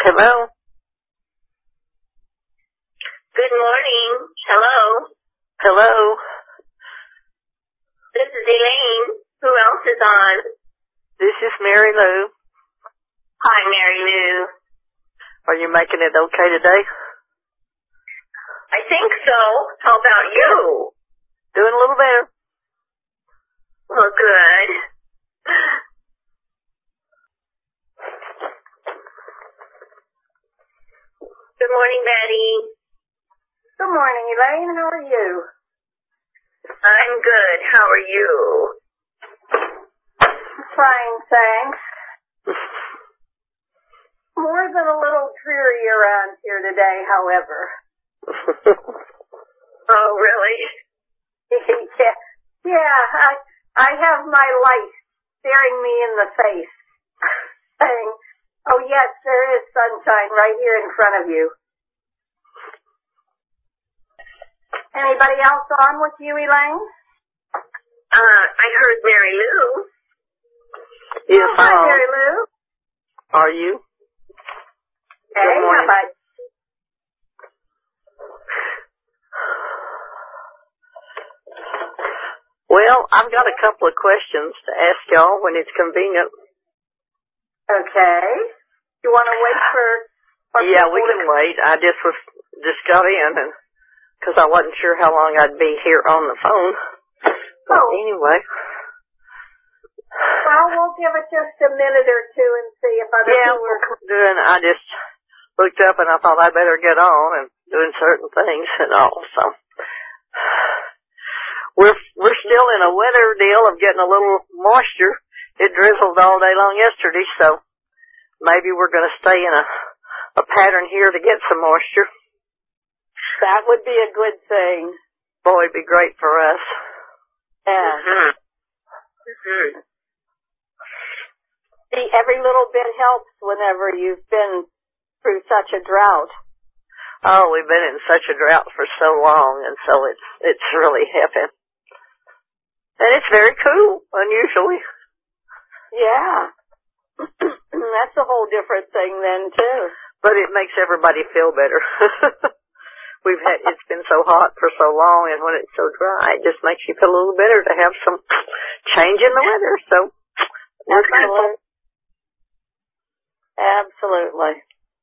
Hello? Good morning. Hello. Hello? This is Elaine. Who else is on? This is Mary Lou. Hi, Mary Lou. Are you making it okay today? I think so. How about you? Doing a little better. Well, good. Good morning, Betty. Good morning, Elaine. How are you? I'm good. How are you? Fine, thanks. More than a little dreary around here today, however. Oh, really? yeah, I have my light staring me in the face, saying, oh yes, there is sunshine right here in front of you. Anybody else on with you, Elaine? I heard Mary Lou. Yes, hi, Mary Lou. Are you? Hey, how about you? Well, I've got a couple of questions to ask y'all when it's convenient. Okay. You want to wait for... Yeah, we can wait. I just got in, and because I wasn't sure how long I'd be here on the phone. But anyway. Well, we'll give it just a minute or two and see if other people are doing. I just looked up and I thought I'd better get on and doing certain things and all. So we're still in a weather deal of getting a little moisture. It drizzled all day long yesterday, so maybe we're going to stay in a pattern here to get some moisture. That would be a good thing. Boy, it'd be great for us. Yeah. Mm-hmm. See, every little bit helps whenever you've been through such a drought. Oh, we've been in such a drought for so long, and so it's really helping. And it's very cool, unusually. Yeah. That's a whole different thing then, too. But it makes everybody feel better. It's been so hot for so long, and when it's so dry, it just makes you feel a little better to have some change in the weather. So we're thankful. Absolutely.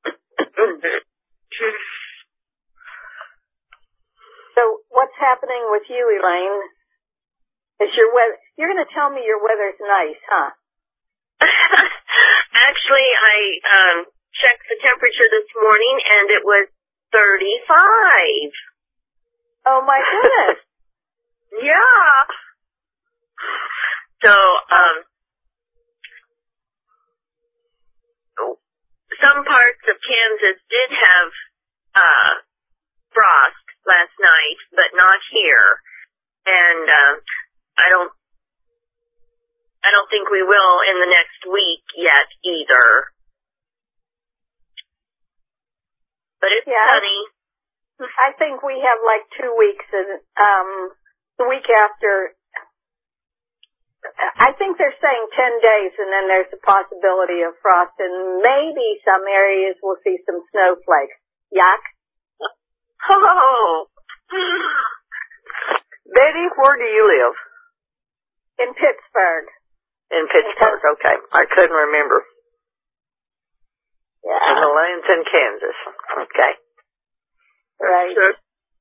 So what's happening with you, Elaine? Is your weather? You're going to tell me your weather's nice, huh? Actually, I checked the temperature this morning, and it was 35. Oh, my goodness. Yeah. So, some parts of Kansas did have frost last night, but not here. And I don't think we will in the next week yet either. But it's sunny. I think we have like 2 weeks, and the week after, I think they're saying 10 days, and then there's a possibility of frost, and maybe some areas will see some snowflakes. Yuck. Oh. Betty, where do you live? In Pittsburgh. In Pittsburgh, okay. I couldn't remember. Yeah. And Elaine's in Kansas. Okay. Right. Sure.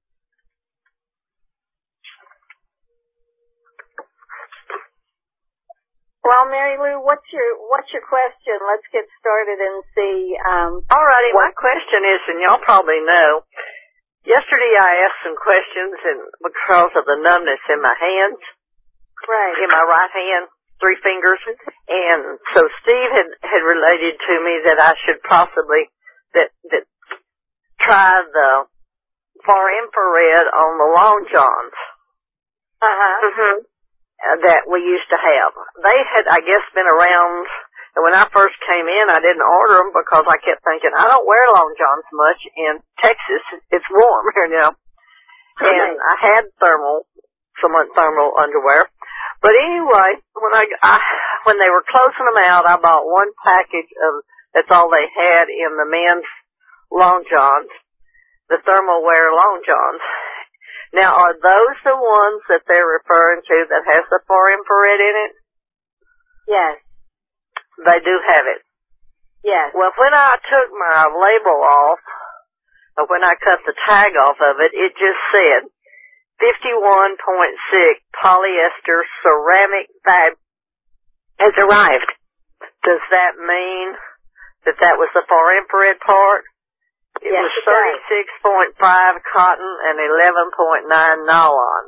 Well, Mary Lou, what's your question? Let's get started and see. All righty. My question is, and y'all probably know, yesterday I asked some questions, and because of the numbness in my hands, right, in my right hand, 3 fingers, and so Steve had related to me that I should possibly that try the far infrared on the long johns. Uh-huh. That we used to have. They had, I guess, been around, and when I first came in, I didn't order them because I kept thinking, I don't wear long johns much in Texas. It's warm here now. And I had somewhat thermal underwear. But anyway, when they were closing them out, I bought one package of That's all they had in the men's long johns, the thermal wear long johns. Now, are those the ones that they're referring to that has the far infrared in it? Yes. They do have it. Yes. Well, when I took my label off, or when I cut the tag off of it, it just said 51.6 polyester ceramic fab has arrived. Does that mean that that was the far infrared part? It yes, was 36.5 cotton and 11.9 nylon.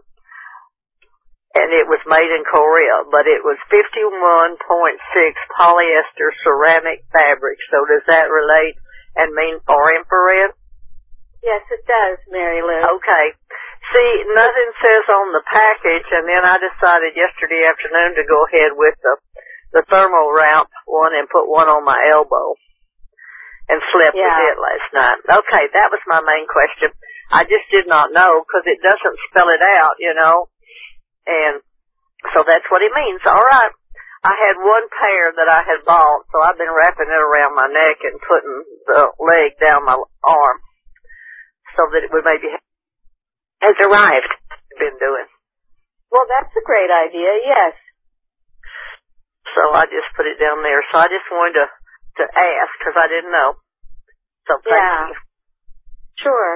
And it was made in Korea, but it was 51.6 polyester ceramic fabric. So does that relate and mean far infrared? Yes, it does, Mary Lou. Okay. See, nothing says on the package, and then I decided yesterday afternoon to go ahead with the thermal wrap one and put one on my elbow and slept with it last night. Okay, that was my main question. I just did not know because it doesn't spell it out, you know, and so that's what it means. All right. I had one pair that I had bought, so I've been wrapping it around my neck and putting the leg down my arm so that it would maybe has arrived. Been doing. Well, that's a great idea. Yes. So I just put it down there. So I just wanted to ask because I didn't know. So thank you. Sure.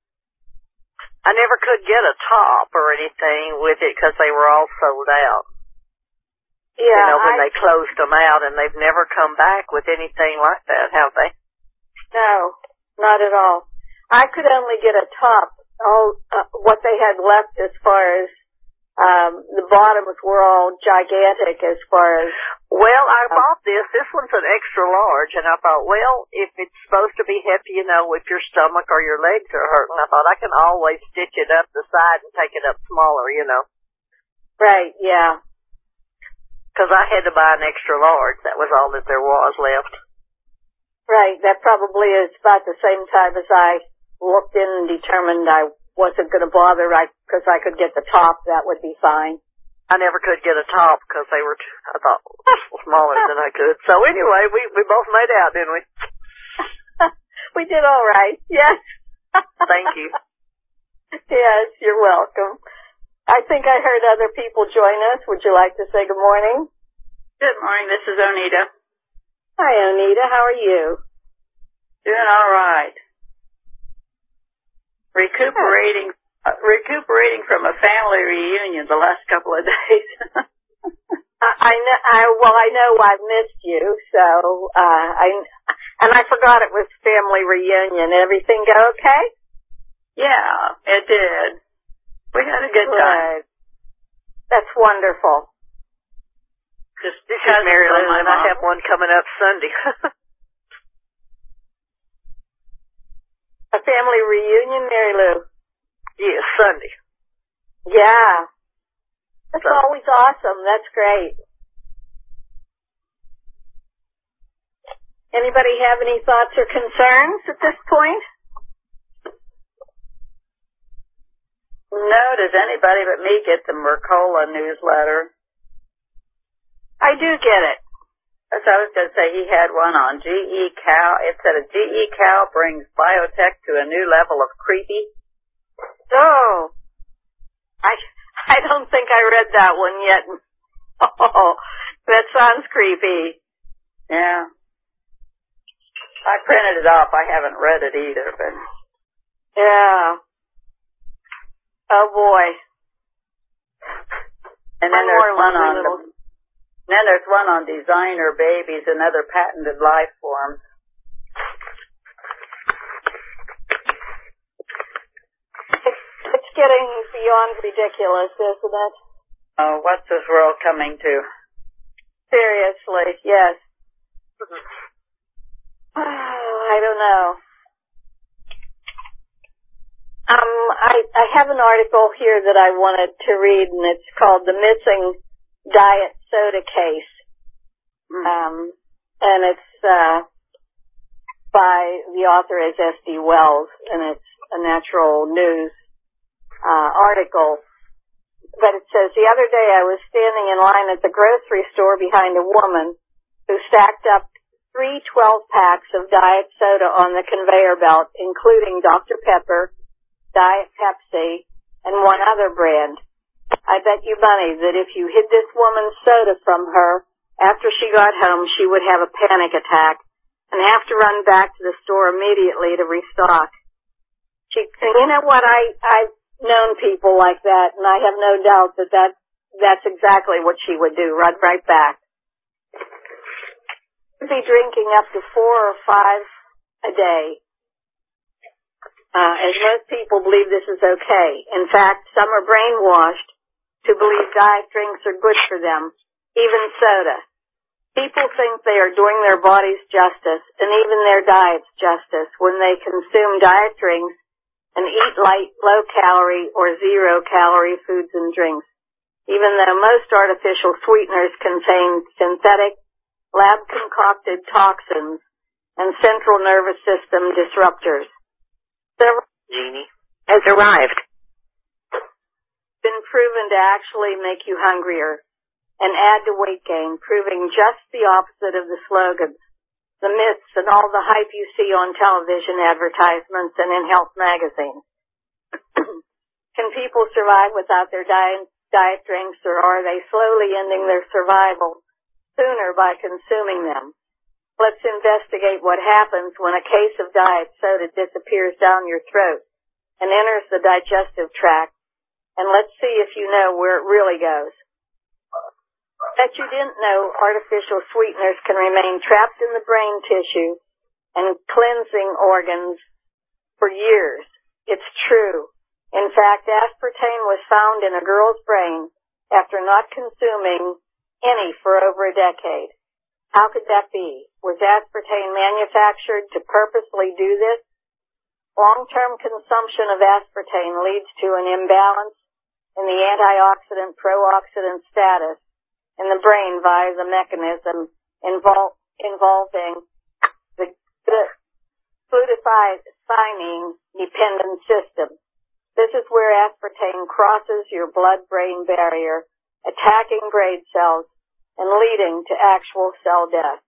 I never could get a top or anything with it because they were all sold out. Yeah. You know, when they closed them out, and they've never come back with anything like that, have they? No, not at all. I could only get a top. What they had left as far as the bottoms were all gigantic as far as... Well, I bought this. This one's an extra large, and I thought, well, if it's supposed to be heavy, you know, if your stomach or your legs are hurting, I thought I can always stitch it up the side and take it up smaller, you know. Right, yeah. Because I had to buy an extra large. That was all that there was left. Right, that probably is about the same time as I looked in and determined I wasn't going to bother because I could get the top. That would be fine. I never could get a top because they were, I thought, smaller than I could. So anyway, we both made out, didn't we? We did all right. Yes. Thank you. Yes, you're welcome. I think I heard other people join us. Would you like to say good morning? Good morning. This is Onita. Hi, Onita. How are you? Doing all right. Recuperating from a family reunion the last couple of days. I know I've missed you, so I forgot it was family reunion. Everything go okay? Yeah, it did. We had a good time. That's wonderful. Just because Mary Lou and I have one coming up Sunday. A family reunion, Mary Lou? Yes, Sunday. Yeah. That's always awesome. That's great. Anybody have any thoughts or concerns at this point? No, does anybody but me get the Mercola newsletter? I do get it. As I was going to say, he had one on GE Cow. It said a GE Cow brings biotech to a new level of creepy. Oh, I don't think I read that one yet. Oh, that sounds creepy. Yeah. I printed it off. I haven't read it either, but. Yeah. Oh boy. And then there's one on designer babies and other patented life forms. It's getting beyond ridiculous, isn't it? Oh, what's this world coming to? Seriously, yes. I don't know. I have an article here that I wanted to read, and it's called "The Missing Diet Soda Case," and it's by the author is S.D. Wells, and it's a Natural News article. But it says, the other day I was standing in line at the grocery store behind a woman who stacked up 3 12-packs of Diet Soda on the conveyor belt, including Dr. Pepper, Diet Pepsi, and one other brand. I bet you money that if you hid this woman's soda from her after she got home, she would have a panic attack and have to run back to the store immediately to restock. You know what? I've known people like that, and I have no doubt that that's exactly what she would do. Run right back. She'd be drinking up to 4 or 5 a day. As most people believe this is okay. In fact, some are brainwashed to believe diet drinks are good for them, even soda. People think they are doing their bodies justice, and even their diets justice, when they consume diet drinks and eat light, low-calorie, or zero-calorie foods and drinks, even though most artificial sweeteners contain synthetic, lab-concocted toxins and central nervous system disruptors. Jeannie has arrived. Been proven to actually make you hungrier and add to weight gain, proving just the opposite of the slogans, the myths, and all the hype you see on television advertisements and in health magazines. Can people survive without their diet drinks, or are they slowly ending their survival sooner by consuming them? Let's investigate what happens when a case of diet soda disappears down your throat and enters the digestive tract, and let's see if you know where it really goes. Bet you didn't know artificial sweeteners can remain trapped in the brain tissue and cleansing organs for years. It's true. In fact, aspartame was found in a girl's brain after not consuming any for over a decade. How could that be? Was aspartame manufactured to purposely do this? Long-term consumption of aspartame leads to an imbalance in the antioxidant-pro-oxidant status in the brain via the mechanism involving the glutathione-dependent system. This is where aspartame crosses your blood-brain barrier, attacking brain cells and leading to actual cell death.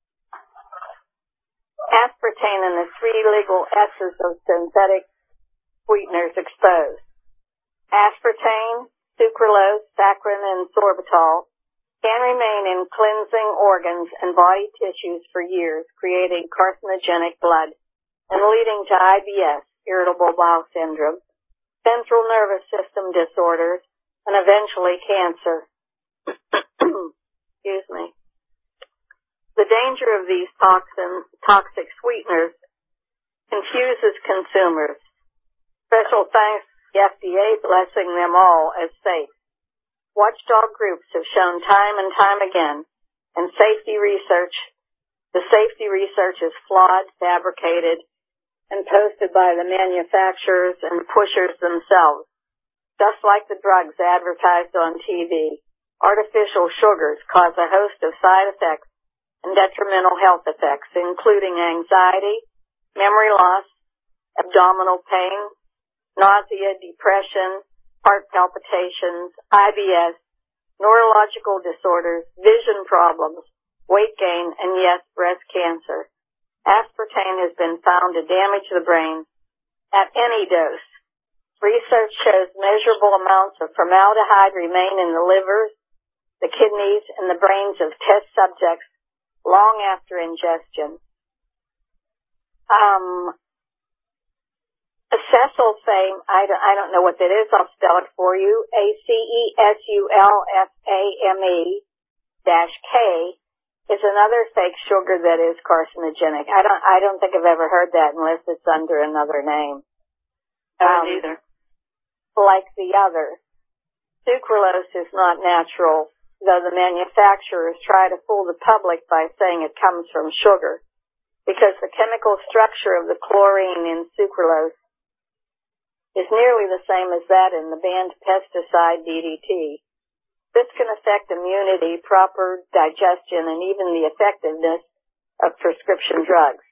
Aspartame and the 3 legal S's of synthetic sweeteners exposed. Aspartame, sucralose, saccharin, and sorbitol can remain in cleansing organs and body tissues for years, creating carcinogenic blood and leading to IBS, irritable bowel syndrome, central nervous system disorders, and eventually cancer. Excuse me. The danger of these toxic sweeteners confuses consumers. Special thanks to the FDA blessing them all as safe. Watchdog groups have shown time and time again, and the safety research is flawed, fabricated, and posted by the manufacturers and pushers themselves. Just like the drugs advertised on TV, artificial sugars cause a host of side effects and detrimental health effects, including anxiety, memory loss, abdominal pain, nausea, depression, heart palpitations, IBS, neurological disorders, vision problems, weight gain, and yes, breast cancer. Aspartame has been found to damage the brain at any dose. Research shows measurable amounts of formaldehyde remain in the livers, the kidneys, and the brains of test subjects long after ingestion. Acesulfame, I don't know what that is. I'll spell it for you. ACESULFAME-K is another fake sugar that is carcinogenic. I don't think I've ever heard that unless it's under another name. I don't either. Like the other. Sucralose is not natural, though the manufacturers try to fool the public by saying it comes from sugar, because the chemical structure of the chlorine in sucralose is nearly the same as that in the banned pesticide DDT. This can affect immunity, proper digestion, and even the effectiveness of prescription drugs.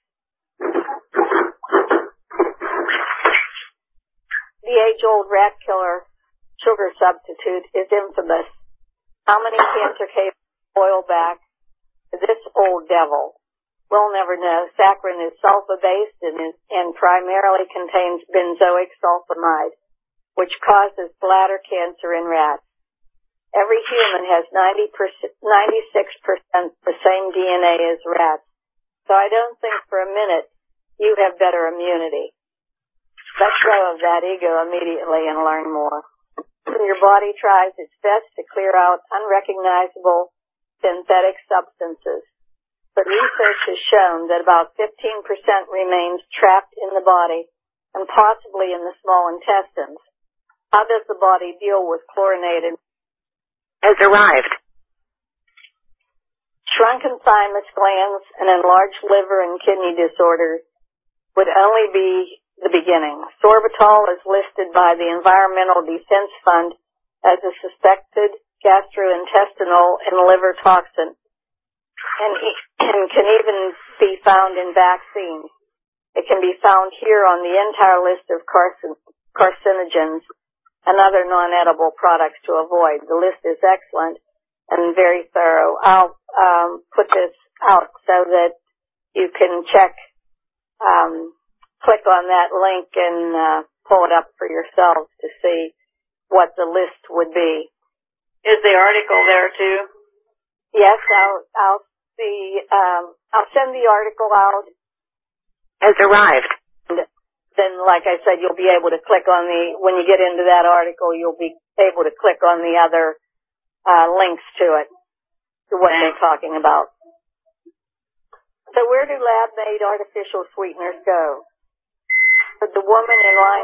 The age-old rat killer sugar substitute is infamous. How many cancer cases boil back to this old devil? We'll never know. Saccharin is sulfa-based and primarily contains benzoic sulfonamide, which causes bladder cancer in rats. Every human has 96% the same DNA as rats, so I don't think for a minute you have better immunity. Let go of that ego immediately and learn more. Your body tries its best to clear out unrecognizable synthetic substances, but research has shown that about 15% remains trapped in the body and possibly in the small intestines. How does the body deal with chlorinated? Has arrived. Shrunken thymus glands and enlarged liver and kidney disorders would only be the beginning. Sorbitol is listed by the Environmental Defense Fund as a suspected gastrointestinal and liver toxin and can even be found in vaccines. It can be found here on the entire list of carcinogens and other non-edible products to avoid. The list is excellent and very thorough. I'll put this out so that you can check, click on that link and pull it up for yourselves to see what the list would be. Is the article there too? Yes, I'll see. I'll send the article out. Has arrived. Then, like I said, you'll be able to click on when you get into that article, you'll be able to click on the other links to it, to what they're talking about. So where do lab-made artificial sweeteners go? The woman in line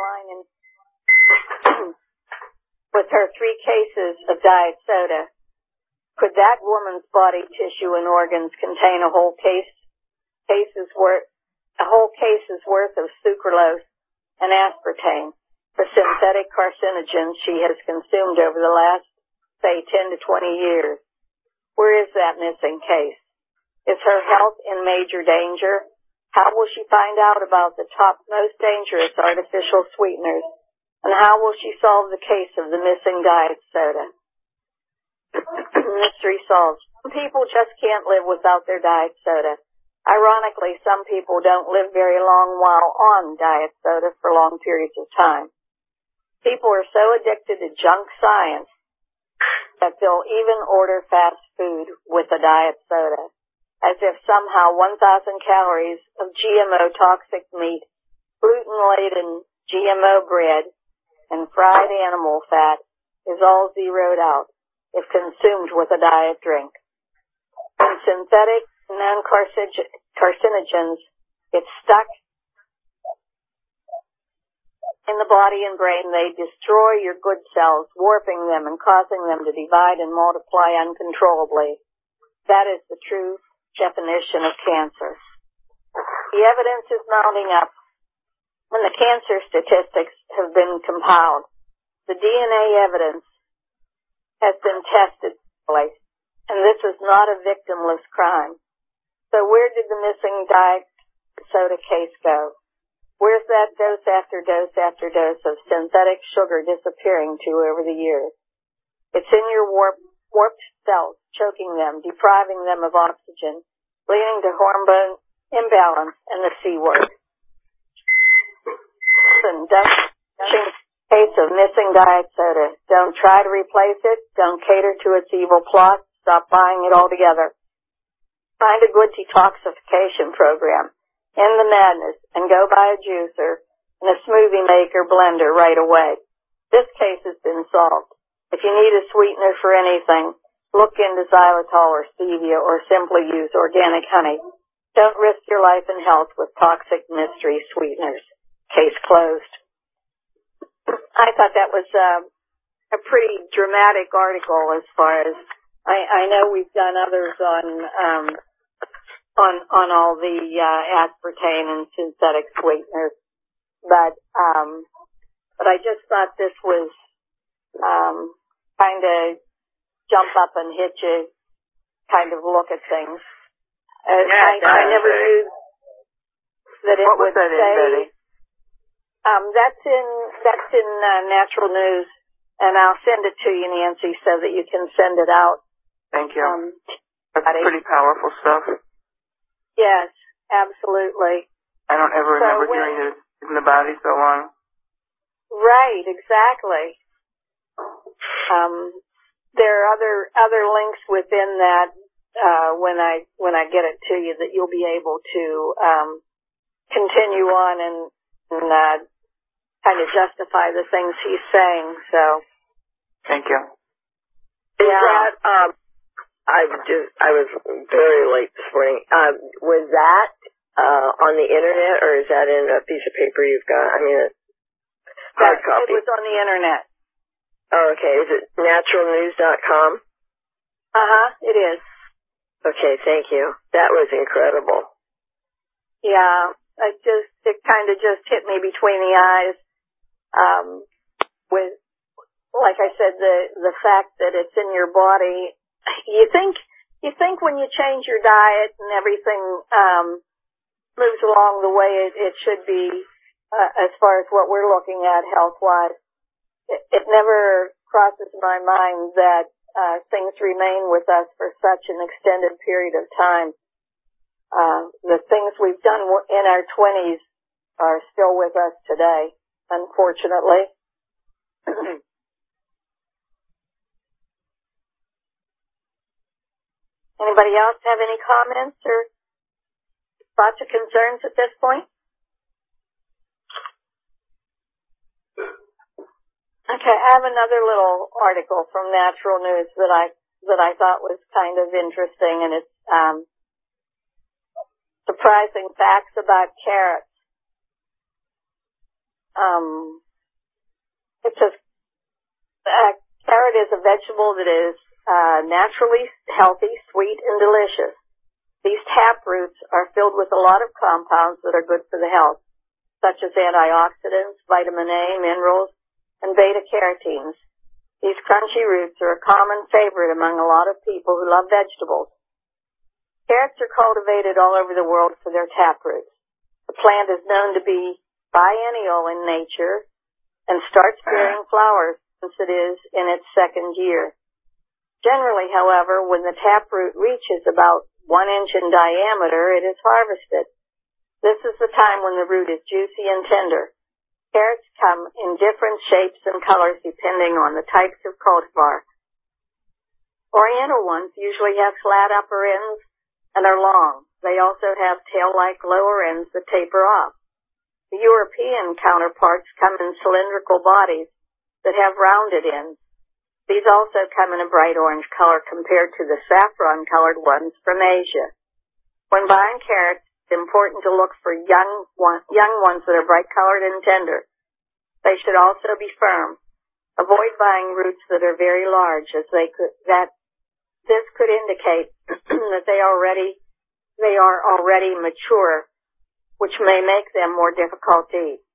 with her 3 cases of diet soda, could that woman's body tissue and organs contain a whole case's worth of sucralose and aspartame, the synthetic carcinogens she has consumed over the last, say, 10 to 20 years? Where is that missing case? Is her health in major danger? How will she find out about the top most dangerous artificial sweeteners? And how will she solve the case of the missing diet soda? Mystery solved. Some people just can't live without their diet soda. Ironically, some people don't live very long while on diet soda for long periods of time. People are so addicted to junk science that they'll even order fast food with a diet soda, as if somehow 1,000 calories of GMO toxic meat, gluten-laden GMO bread, and fried animal fat is all zeroed out if consumed with a diet drink. When synthetic non-carcinogens get stuck in the body and brain, they destroy your good cells, warping them and causing them to divide and multiply uncontrollably. That is the true definition of cancer. The evidence is mounting up, and the cancer statistics have been compiled. The DNA evidence has been tested, and this is not a victimless crime. So where did the missing diet soda case go? Where's that dose after dose after dose of synthetic sugar disappearing to over the years? It's in your warped cells, choking them, depriving them of oxygen, leading to hormone imbalance and the C word. Listen, don't case of missing diet soda. Don't try to replace it. Don't cater to its evil plot. Stop buying it altogether. Find a good detoxification program. End the madness and go buy a juicer and a smoothie maker blender right away. This case has been solved. If you need a sweetener for anything, look into xylitol or stevia or simply use organic honey. Don't risk your life and health with toxic mystery sweeteners. Case closed. I thought that was a pretty dramatic article as far as I know we've done others on all the aspartame and synthetic sweeteners, but I just thought this was kind of jump up and hit you kind of look at things. I never knew that it would say. That's in Natural News, and I'll send it to you, Nancy, so that you can send it out. Thank you. That's pretty powerful stuff. Yes, absolutely. I don't ever remember hearing that it's in the body so long. Right, exactly. There are other links within that when I get it to you that you'll be able to continue on and kind of justify the things he's saying. So, thank you. Yeah. I was very late this morning. Was that on the internet, or is that in a piece of paper you've got? I mean, a hard copy. It was on the internet. Oh, okay. Is it naturalnews.com? It is. Okay, thank you. That was incredible. Yeah, it kind of just hit me between the eyes. With, like I said, the fact that it's in your body. You think when you change your diet and everything moves along the way it should be, as far as what we're looking at health-wise, it never crosses my mind that things remain with us for such an extended period of time. The things we've done in our 20s are still with us today, unfortunately. Anybody else have any comments or thoughts or concerns at this point? Okay, I have another little article from Natural News that I thought was kind of interesting, and it's surprising facts about carrots. It says carrot is a vegetable that is naturally healthy, sweet, and delicious. These tap roots are filled with a lot of compounds that are good for the health, such as antioxidants, vitamin A, minerals, and beta-carotenes. These crunchy roots are a common favorite among a lot of people who love vegetables. Carrots are cultivated all over the world for their tap roots. The plant is known to be biennial in nature and starts bearing flowers once it is in its second year. Generally, however, when the taproot reaches about 1 inch in diameter, it is harvested. This is the time when the root is juicy and tender. Carrots come in different shapes and colors depending on the types of cultivar. Oriental ones usually have flat upper ends and are long. They also have tail-like lower ends that taper off. The European counterparts come in cylindrical bodies that have rounded ends. These also come in a bright orange color compared to the saffron-colored ones from Asia. When buying carrots, it's important to look for young ones that are bright-colored and tender. They should also be firm. Avoid buying roots that are very large, as this could indicate that they are already mature, which may make them more difficult to eat.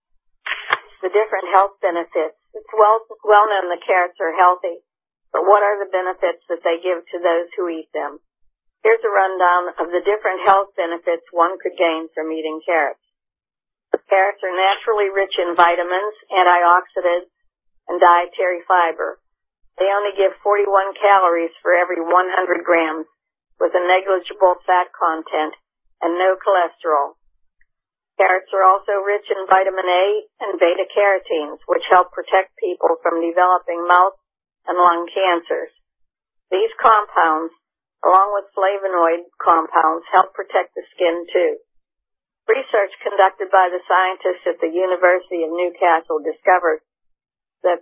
The different health benefits. It's well known that carrots are healthy, but what are the benefits that they give to those who eat them? Here's a rundown of the different health benefits one could gain from eating carrots. Carrots are naturally rich in vitamins, antioxidants, and dietary fiber. They only give 41 calories for every 100 grams, with a negligible fat content and no cholesterol. Carrots are also rich in vitamin A and beta-carotenes, which help protect people from developing mouth and lung cancers. These compounds, along with flavonoid compounds, help protect the skin too. Research conducted by the scientists at the University of Newcastle discovered that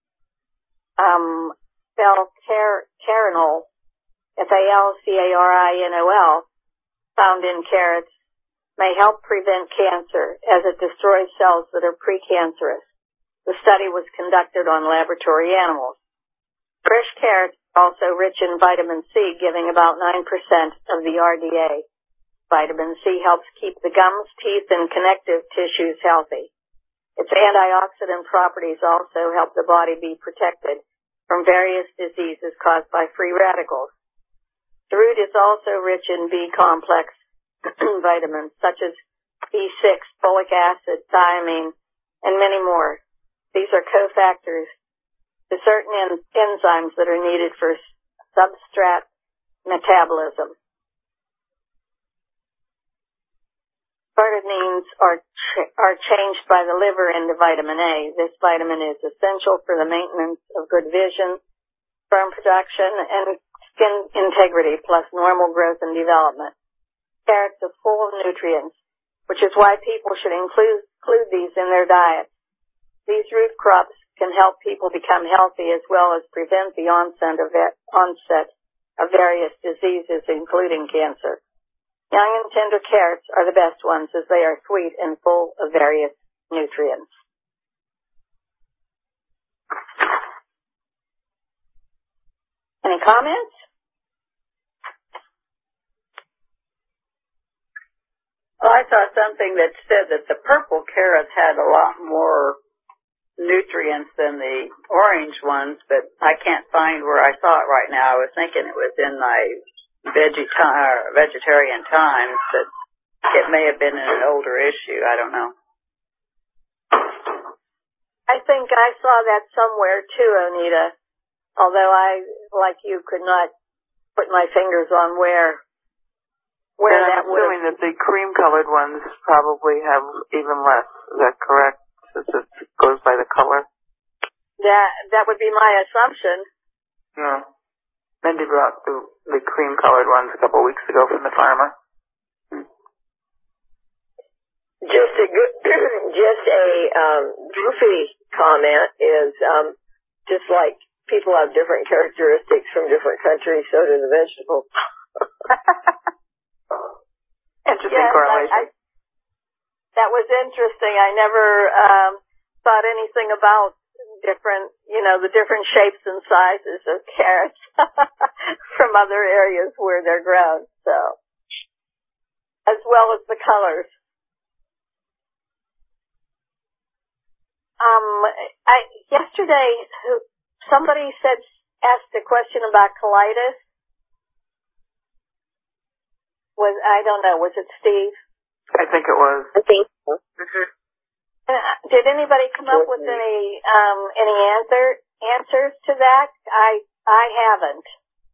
Falcarinol, Falcarinol, found in carrots, may help prevent cancer as it destroys cells that are precancerous. The study was conducted on laboratory animals. Fresh carrots are also rich in vitamin C, giving about 9% of the RDA. Vitamin C helps keep the gums, teeth, and connective tissues healthy. Its antioxidant properties also help the body be protected from various diseases caused by free radicals. The root is also rich in B-complex vitamins such as B6, folic acid, thiamine, and many more. These are cofactors to certain enzymes that are needed for substrate metabolism. Arginines are changed by the liver into vitamin A. This vitamin is essential for the maintenance of good vision, sperm production, and skin integrity, plus normal growth and development. Carrots are full of nutrients, which is why people should include these in their diet. These root crops can help people become healthy as well as prevent the onset of various diseases, including cancer. Young and tender carrots are the best ones as they are sweet and full of various nutrients. Any comments? Well, I saw something that said that the purple carrots had a lot more nutrients than the orange ones, but I can't find where I saw it right now. I was thinking it was in my vegetarian times, but it may have been in an older issue. I don't know. I think I saw that somewhere too, Anita, although I, like you, could not put my fingers on where that would. I'm assuming that the cream-colored ones probably have even less. Is that correct? Since it goes by the color? That would be my assumption. Yeah. Mindy brought the cream-colored ones a couple of weeks ago from the farmer. Just a goofy comment is just like people have different characteristics from different countries, so do the vegetables. Interesting correlation. That was interesting. I never thought anything about the different shapes and sizes of carrots from other areas where they're grown. So, as well as the colors. Yesterday, somebody asked a question about colitis. Was it Steve? I think it was. I think so. Mm-hmm. Did anybody come up with any answers to that? I haven't.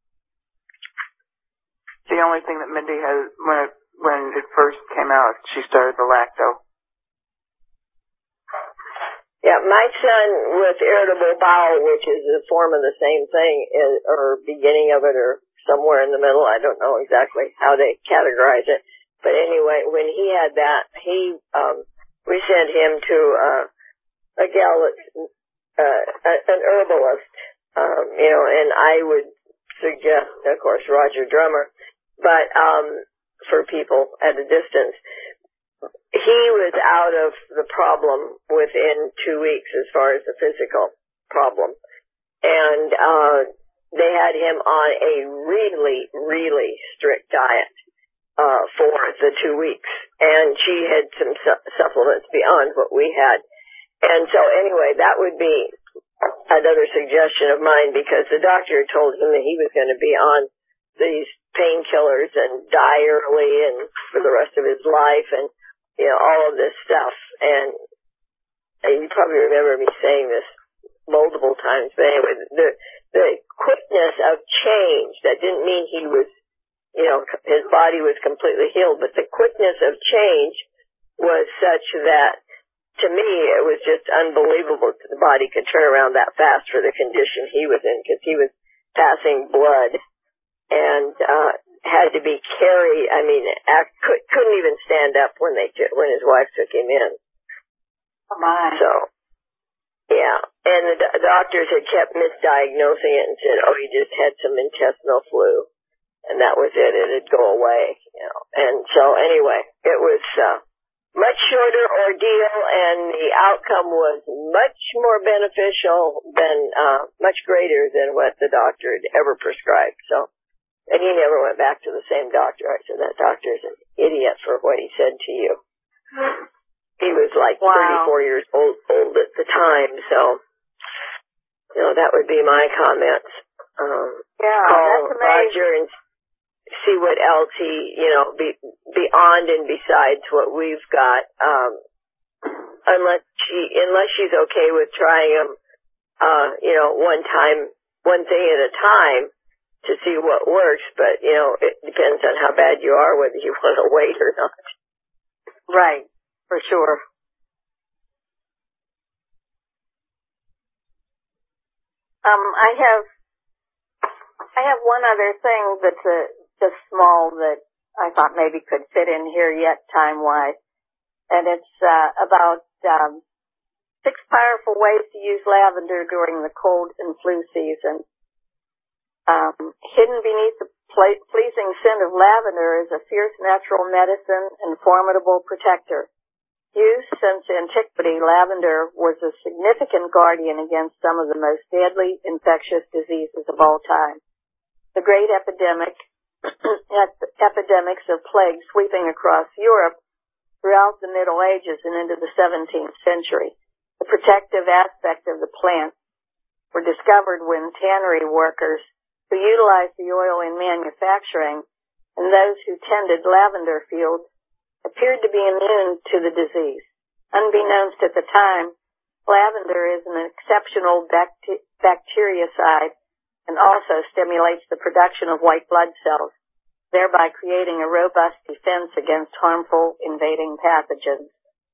The only thing that Mindy has, when it first came out, she started the Lacto. Yeah, my son with irritable bowel, which is a form of the same thing, or beginning of it, or somewhere in the middle. I don't know exactly how they categorize it. But anyway, when he had that, we sent him to a gal that's an herbalist, and I would suggest, of course, Roger Drummer, but for people at a distance. He was out of the problem within 2 weeks as far as the physical problem. And they had him on a really, really strict diet for the 2 weeks. And she had some supplements beyond what we had. And so anyway, that would be another suggestion of mine, because the doctor told him that he was going to be on these painkillers and die early and for the rest of his life, and all of this stuff. And you probably remember me saying this multiple times, but anyway, the quickness of change, that didn't mean he was, his body was completely healed, but the quickness of change was such that, to me, it was just unbelievable that the body could turn around that fast for the condition he was in, because he was passing blood and had to be carried. I mean, couldn't even stand up when his wife took him in. Oh my! So, yeah, and the doctors had kept misdiagnosing it and said, "Oh, he just had some intestinal flu," and that was it. It'd go away, And so, anyway, it was much shorter ordeal, and the outcome was much more beneficial than, much greater than what the doctor had ever prescribed. So. And he never went back to the same doctor. I said, that doctor's an idiot for what he said to you. He was like 34 years old at the time, so, that would be my comments. Call Roger and see what else he, beyond and besides what we've got, unless she's okay with trying them, one thing at a time, to see what works, but, it depends on how bad you are, whether you want to wait or not. Right, for sure. I have one other thing that's just small that I thought maybe could fit in here yet time-wise, and it's about 6 powerful ways to use lavender during the cold and flu season. Hidden beneath the pleasing scent of lavender is a fierce natural medicine and formidable protector. Used since antiquity, lavender was a significant guardian against some of the most deadly infectious diseases of all time. The great epidemics of plague sweeping across Europe throughout the Middle Ages and into the 17th century. The protective aspect of the plant were discovered when tannery workers who utilized the oil in manufacturing and those who tended lavender fields appeared to be immune to the disease. Unbeknownst at the time, lavender is an exceptional bactericide and also stimulates the production of white blood cells, thereby creating a robust defense against harmful invading pathogens.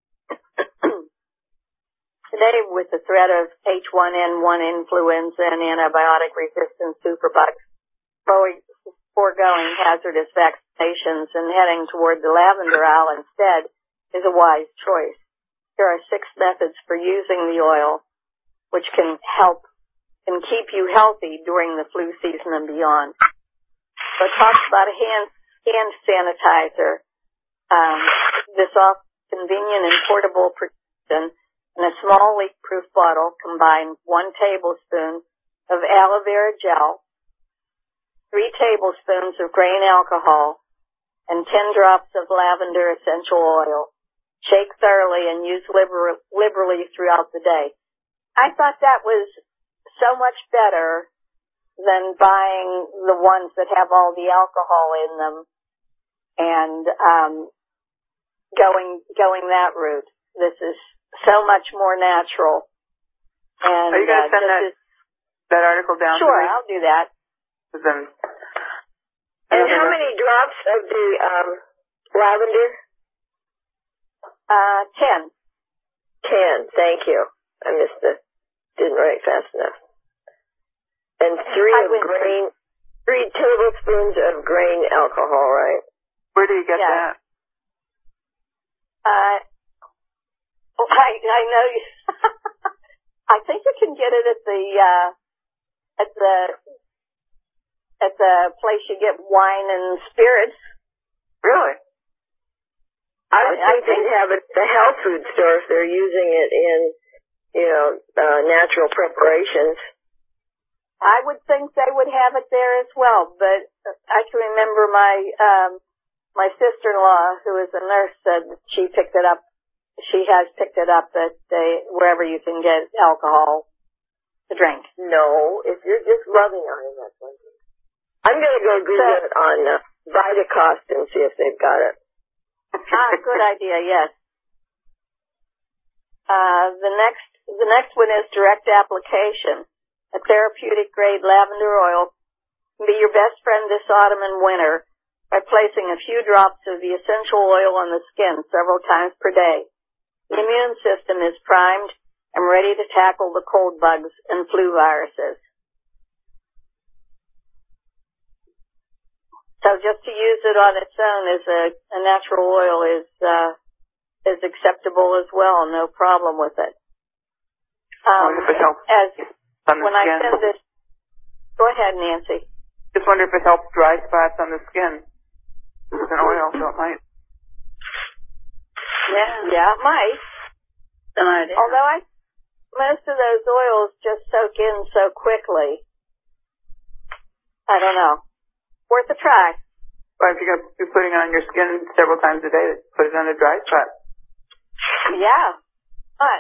Today, with the threat of H1N1 influenza and antibiotic-resistant superbugs, foregoing hazardous vaccinations and heading toward the lavender aisle instead is a wise choice. Here are 6 methods for using the oil, which can help and keep you healthy during the flu season and beyond. So it talks about a hand sanitizer. This offers convenient and portable protection. In a small leak-proof bottle, combine 1 tablespoon of aloe vera gel, 3 tablespoons of grain alcohol, and 10 drops of lavender essential oil. Shake thoroughly and use liberally throughout the day. I thought that was so much better than buying the ones that have all the alcohol in them and going that route. This is so much more natural. And are you going to send that article down? Sure, I'll do that. Then, and how many drops of the lavender? 10. 10, thank you. I didn't write fast enough. And 3 tablespoons of grain alcohol, right? Where do you get that? I know you. I think you can get it at the place you get wine and spirits. Really? I think they'd have it at the health food store if they're using it in, natural preparations. I would think they would have it there as well, but I can remember my sister-in-law, who is a nurse, said that she picked it up. She has picked it up at wherever you can get alcohol to drink. No, if you're just rubbing on it, that's one thing. I'm going to go Google it on Vitacost and see if they've got it. Good idea, yes. The next one is direct application. A therapeutic grade lavender oil can be your best friend this autumn and winter by placing a few drops of the essential oil on the skin several times per day. The immune system is primed and ready to tackle the cold bugs and flu viruses. So just to use it on its own as a natural oil is acceptable as well. No problem with it. If it helps on the skin. I send this, go ahead, Nancy. Just wonder if it helps dry spots on the skin. It's an oil, so it might. Yeah, it might. Although most of those oils just soak in so quickly. I don't know. Worth a try. Well, if you're going to be putting it on your skin several times a day, put it on a dry spot. Yeah. But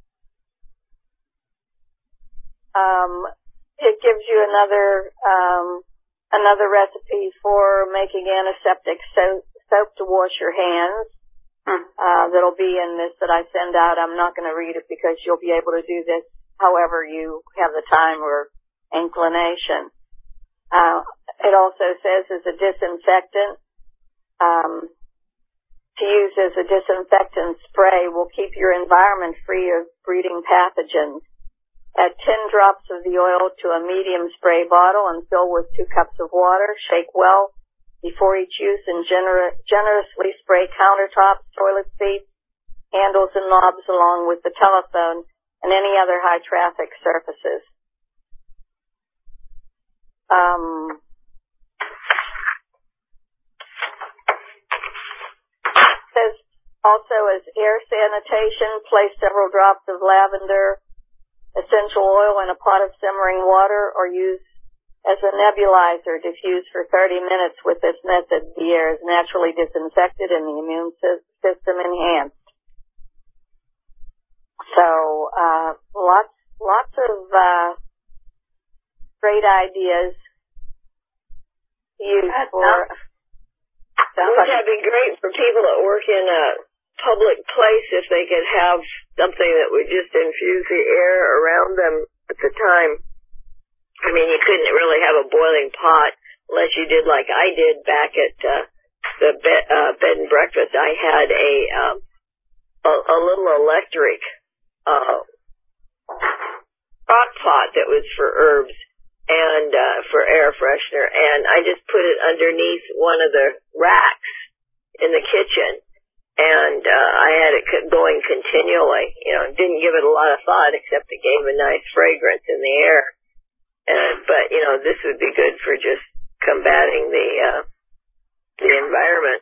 it gives you another recipe for making antiseptic soap to wash your hands. That'll be in this that I send out. I'm not going to read it because you'll be able to do this however you have the time or inclination. It also says as a disinfectant, to use as a disinfectant spray will keep your environment free of breeding pathogens. Add 10 drops of the oil to a medium spray bottle and fill with 2 cups of water. Shake well before each use and generously spray countertops, toilet seats, handles and knobs along with the telephone and any other high traffic surfaces. Says also as air sanitation, place several drops of lavender essential oil in a pot of simmering water or use as a nebulizer. Diffuse for 30 minutes. With this method, the air is naturally disinfected and the immune system enhanced. So, lots of great ideas used for. Wouldn't that be great for people that work in a public place if they could have something that would just infuse the air around them at the time? I mean, you couldn't really have a boiling pot unless you did like I did back at the bed and breakfast. I had a little electric crock pot that was for herbs and for air freshener, and I just put it underneath one of the racks in the kitchen, and I had it going continually. You know, didn't give it a lot of thought except it gave a nice fragrance in the air. But you know, this would be good for just combating the environment.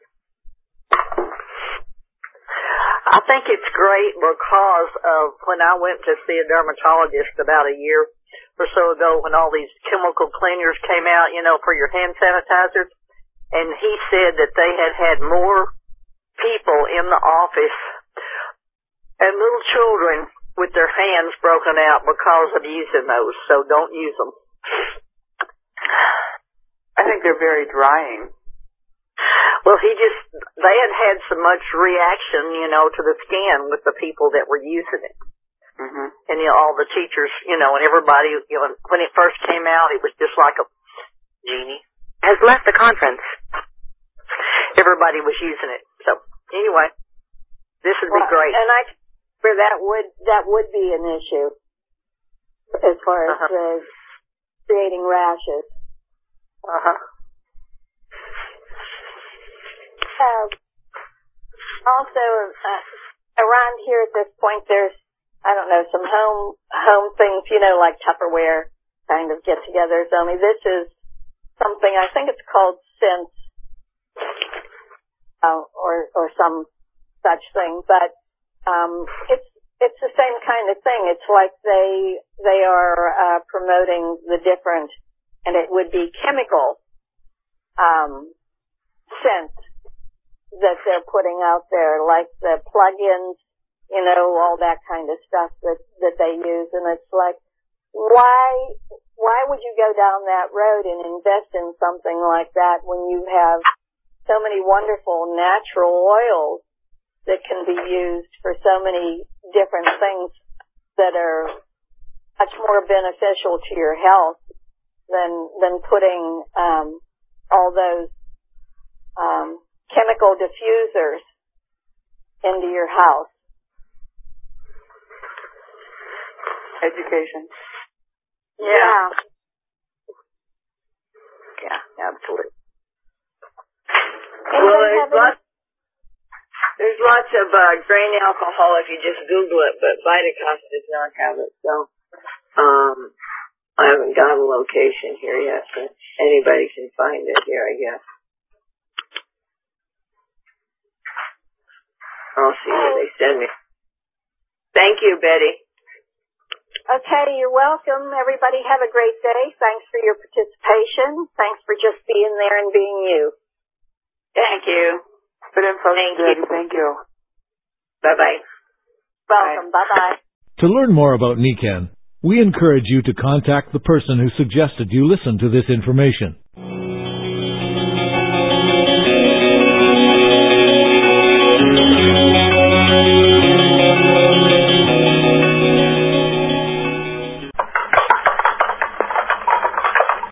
I think it's great because of when I went to see a dermatologist about a year or so ago when all these chemical cleaners came out, you know, for your hand sanitizers, and he said that they had more people in the office and little children with their hands broken out because of using those, so don't use them. I think they're very drying. Well, they had so much reaction, you know, to the skin with the people that were using it. Mm-hmm. And, you know, all the teachers, you know, and everybody, you know, when it first came out, it was just like a genie has left the conference. Everybody was using it. So, anyway, this would be great. And that would be an issue as far as creating rashes. Also, around here at this point, there's, I don't know, some home things, you know, like Tupperware kind of get-togethers. Only this is something, I think it's called Sense, or some such thing. But it's the same kind of thing. It's like they are promoting the different, and it would be chemical scent that they're putting out there, like the plug-ins, you know, all that kind of stuff that they use. And it's like, why would you go down that road and invest in something like that when you have so many wonderful natural oils that can be used for so many different things that are much more beneficial to your health than putting all those chemical diffusers into your house. Education. Yeah, absolutely. Well, there's lots of grain alcohol if you just Google it, but Vitacost does not have it, so I haven't got a location here yet, but anybody can find it here, I guess. I'll see what they send me. Thank you, Betty. Okay, you're welcome. Everybody have a great day. Thanks for your participation. Thanks for just being there and being you. Thank you. Good info, Betty. Thank you. Bye-bye. Welcome. Bye-bye. To learn more about NECAN, we encourage you to contact the person who suggested you listen to this information.